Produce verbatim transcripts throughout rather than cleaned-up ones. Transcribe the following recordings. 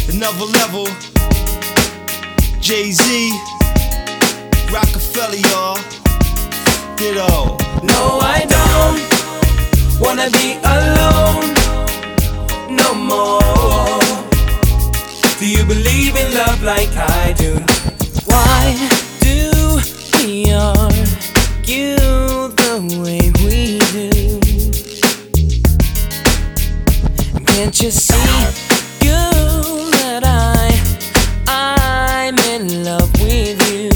Another level. Jay-Z, Rockefeller, y'all. Ditto. No, I don't wanna be alone no more. Do you believe in love like I do? Why do we argue the way we do? Can't you see, you, that I, I'm in love with you?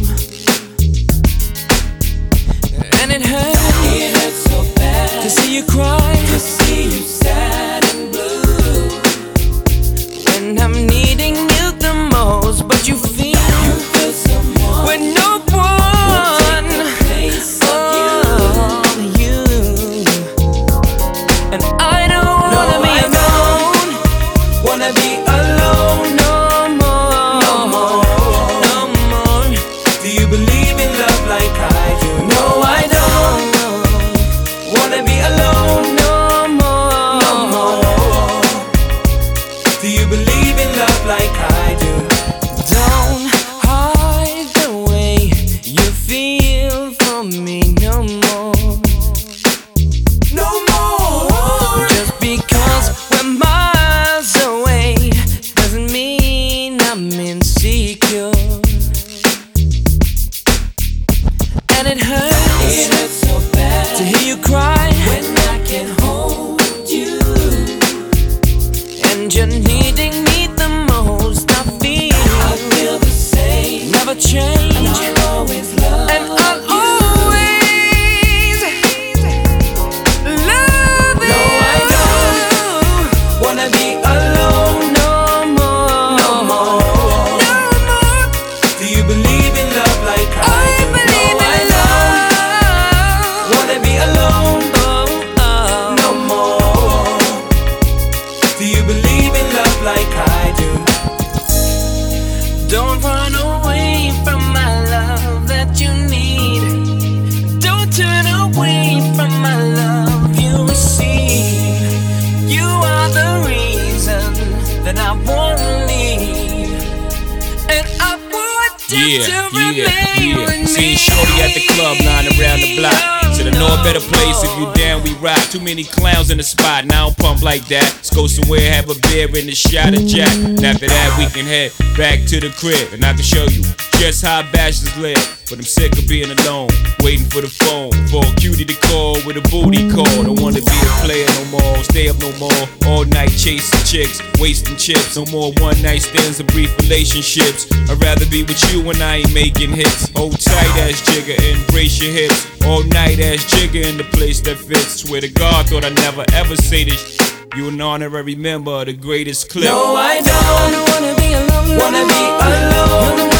And it hurts, it hurts so bad to see you cry, to see you sad and blue. When I'm needing you the most, but you feel, you feel someone with no one will take the place of you. you. And I don't no, wanna be I alone, wanna be alone no more, no more, no more. Do you believe in love like I do? No, I don't wanna be alone no more, no more. Do you believe in love like I do? Don't hide the way you feel for me no more, no more. Just because we're miles away doesn't mean I'm insecure. And it hurts, it hurts so bad to hear you cry when I can hold you. And you're needing me the most. I feel, I feel the same. Never change. And I'll always love. And I'll always love you. No, I don't wanna be alone no more, no more, no more. Do you believe in love like I, I do? Believe no, in I love. Wanna be alone oh, oh. no more. Do you believe in love like I do? Don't run away from my love that you need. Don't turn away from my love you receive. You are the reason that I won't leave. And I want you Yeah, to yeah, remain yeah. with Seen me. Shorty at the club line around the block. Said I know a better place if you down, we rock. Too many clowns in the spot, and I don't pump like that. Let's go somewhere, have a beer and a shot of Jack. And after that, we can head back to the crib, and I can show you just how bachelors live. But I'm sick of being alone, waiting for the phone, for a cutie to call with a booty call. Don't wanna be a player no more, stay up no more, all night chasing chicks, wasting chips. No more one night stands or brief relationships. I'd rather be with you when I ain't making hits. Hold tight ass jigger, embrace your hips. All night ass jigger in the place that fits. Swear to God, thought I'd never ever say this. You an honorary member of the greatest clip. No, I don't wanna be alone. Wanna be alone.